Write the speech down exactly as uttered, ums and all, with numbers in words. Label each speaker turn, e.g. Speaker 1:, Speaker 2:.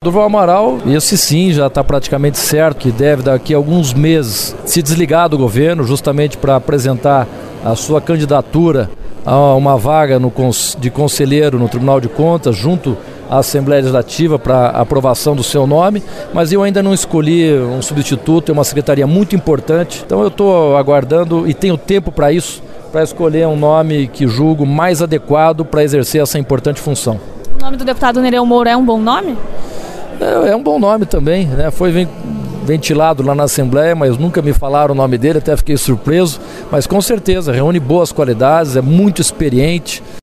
Speaker 1: Durval Amaral, esse sim já está praticamente certo que deve daqui a alguns meses se desligar do governo justamente para apresentar a sua candidatura a uma vaga no, de conselheiro no Tribunal de Contas junto à Assembleia Legislativa para aprovação do seu nome, mas eu ainda não escolhi um substituto, é uma secretaria muito importante, então eu estou aguardando e tenho tempo para isso, para escolher um nome que julgo mais adequado para exercer essa importante função.
Speaker 2: O nome do deputado Nereu Moura é um bom nome?
Speaker 1: É, é um bom nome também, né? Foi ventilado lá na Assembleia, mas nunca me falaram o nome dele, até fiquei surpreso, mas com certeza reúne boas qualidades, é muito experiente.